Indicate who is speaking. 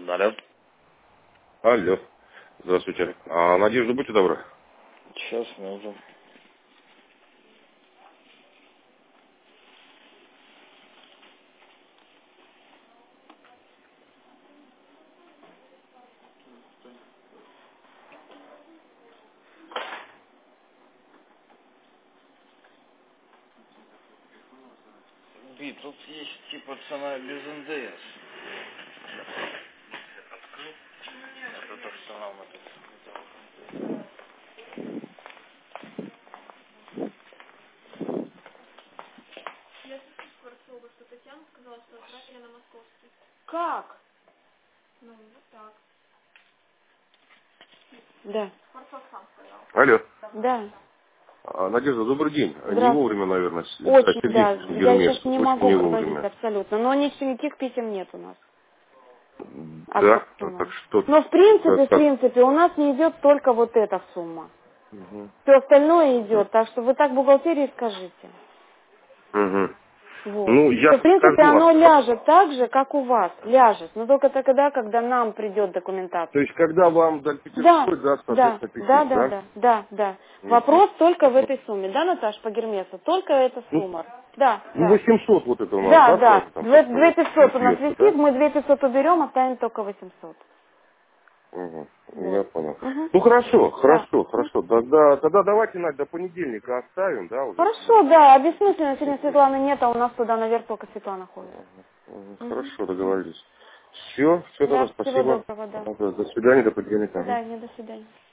Speaker 1: Алло.
Speaker 2: Алло. Здравствуйте. Надежда, будьте добры.
Speaker 1: Сейчас, минуту. Тут есть типа цена без НДС. Это то, что нам это.
Speaker 3: Я слышу Скворцова, что Татьяна сказала, что отправили на московский.
Speaker 4: Как?
Speaker 3: Ну, вот так.
Speaker 4: Да.
Speaker 3: Скворцов сам сказал.
Speaker 2: Алло.
Speaker 4: Да.
Speaker 2: Надежда, добрый день. Не
Speaker 4: Здравствуйте.
Speaker 2: вовремя, наверное,
Speaker 4: Очень,
Speaker 2: Сергей
Speaker 4: да. Я
Speaker 2: Гермес.
Speaker 4: сейчас не
Speaker 2: Очень
Speaker 4: могу
Speaker 2: не
Speaker 4: говорить
Speaker 2: вовремя.
Speaker 4: абсолютно. Но никаких писем нет у нас. От
Speaker 2: Да? Так
Speaker 4: Форсунова.
Speaker 2: что...
Speaker 4: Но в принципе, у нас не идет только вот эта сумма.
Speaker 2: Угу.
Speaker 4: Все остальное идет. Так что вы так бухгалтерии скажите.
Speaker 2: Угу.
Speaker 4: Вот.
Speaker 2: Ну,
Speaker 4: Что,
Speaker 2: я
Speaker 4: в принципе,
Speaker 2: скажу
Speaker 4: оно
Speaker 2: вас.
Speaker 4: ляжет так же, как у вас. Ляжет. Но только тогда, когда нам придет
Speaker 2: То
Speaker 4: документация.
Speaker 2: есть, когда вам до
Speaker 4: Да,
Speaker 2: Петербурга даст,
Speaker 4: да,
Speaker 2: соответственно,
Speaker 4: да,
Speaker 2: письмо,
Speaker 4: да,
Speaker 2: да?
Speaker 4: да, да, да.
Speaker 2: Угу.
Speaker 4: Вопрос только в этой сумме, да, Наташ, по Гермесу? Только эта
Speaker 2: Ну,
Speaker 4: сумма. Да,
Speaker 2: ну,
Speaker 4: да.
Speaker 2: 800 вот это у нас,
Speaker 4: Да,
Speaker 2: да,
Speaker 4: да.
Speaker 2: сразу там
Speaker 4: 2500 у нас
Speaker 2: сверху,
Speaker 4: висит,
Speaker 2: да?
Speaker 4: мы 2500 уберем, оставим только 800.
Speaker 2: Угу.
Speaker 4: Вот.
Speaker 2: Я понял.
Speaker 4: Мгм.
Speaker 2: Ну, хорошо,
Speaker 4: Да.
Speaker 2: хорошо,
Speaker 4: Мгм.
Speaker 2: хорошо. Тогда давайте, Надь, до понедельника оставим, да, уже.
Speaker 4: Хорошо, да, бессмысленно, сегодня Светланы нет, а у нас туда наверх только Светлана ходит. Мгм.
Speaker 2: Хорошо, договорились. Все
Speaker 4: Да,
Speaker 2: тогда,
Speaker 4: всего
Speaker 2: спасибо.
Speaker 4: доброго, да.
Speaker 2: До свидания, до
Speaker 4: До
Speaker 2: понедельника.
Speaker 4: свидания, до свидания.